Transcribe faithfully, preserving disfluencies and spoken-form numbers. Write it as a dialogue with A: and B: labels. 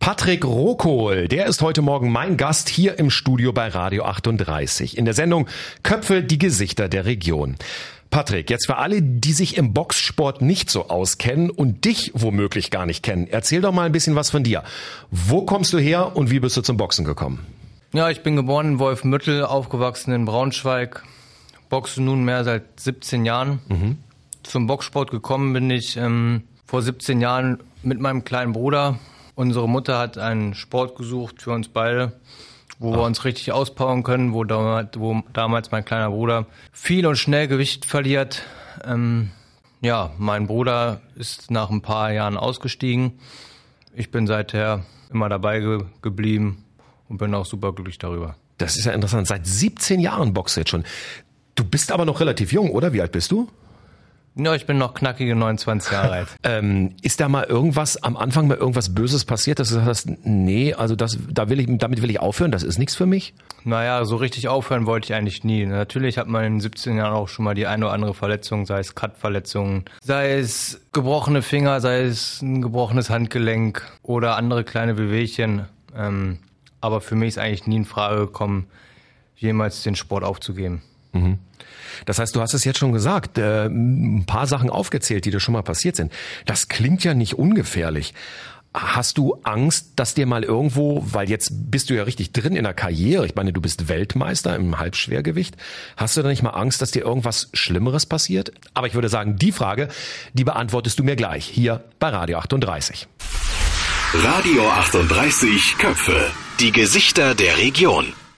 A: Patrick Rokohl, der ist heute Morgen mein Gast hier im Studio bei Radio achtunddreißig in der Sendung Köpfe, die Gesichter der Region. Patrick, jetzt für alle, die sich im Boxsport nicht so auskennen und dich womöglich gar nicht kennen, erzähl doch mal ein bisschen was von dir. Wo kommst du her und wie bist du zum Boxen gekommen?
B: Ja, ich bin geboren in Wolfenbüttel, aufgewachsen in Braunschweig, boxe nunmehr seit siebzehn Jahren. Mhm. Zum Boxsport gekommen bin ich ähm, vor siebzehn Jahren mit meinem kleinen Bruder. Unsere Mutter hat einen Sport gesucht für uns beide, wo Ach. wir uns richtig auspowern können, wo, da, wo damals mein kleiner Bruder viel und schnell Gewicht verliert. Ähm, ja, mein Bruder ist nach ein paar Jahren ausgestiegen. Ich bin seither immer dabei ge- geblieben und bin auch super glücklich darüber.
A: Das ist ja interessant. Seit siebzehn Jahren boxst du jetzt schon. Du bist aber noch relativ jung, oder? Wie alt bist du?
B: Ja, ich bin noch knackige neunundzwanzig Jahre alt.
A: ähm, ist da mal irgendwas, am Anfang mal irgendwas Böses passiert, dass du sagst, nee, also das, da will ich, damit will ich aufhören, das ist nichts für mich?
B: Naja, so richtig aufhören wollte ich eigentlich nie. Natürlich hat man in siebzehn Jahren auch schon mal die eine oder andere Verletzung, sei es Cut-Verletzungen, sei es gebrochene Finger, sei es ein gebrochenes Handgelenk oder andere kleine Wehwehchen. Ähm, aber für mich ist eigentlich nie in Frage gekommen, jemals den Sport aufzugeben.
A: Mhm. Das heißt, du hast es jetzt schon gesagt, äh, ein paar Sachen aufgezählt, die dir schon mal passiert sind. Das klingt ja nicht ungefährlich. Hast du Angst, dass dir mal irgendwo, weil jetzt bist du ja richtig drin in der Karriere, ich meine, du bist Weltmeister im Halbschwergewicht, hast du da nicht mal Angst, dass dir irgendwas Schlimmeres passiert? Aber ich würde sagen, die Frage, die beantwortest du mir gleich, hier bei Radio achtunddreißig.
C: Radio achtunddreißig Köpfe, die Gesichter der Region.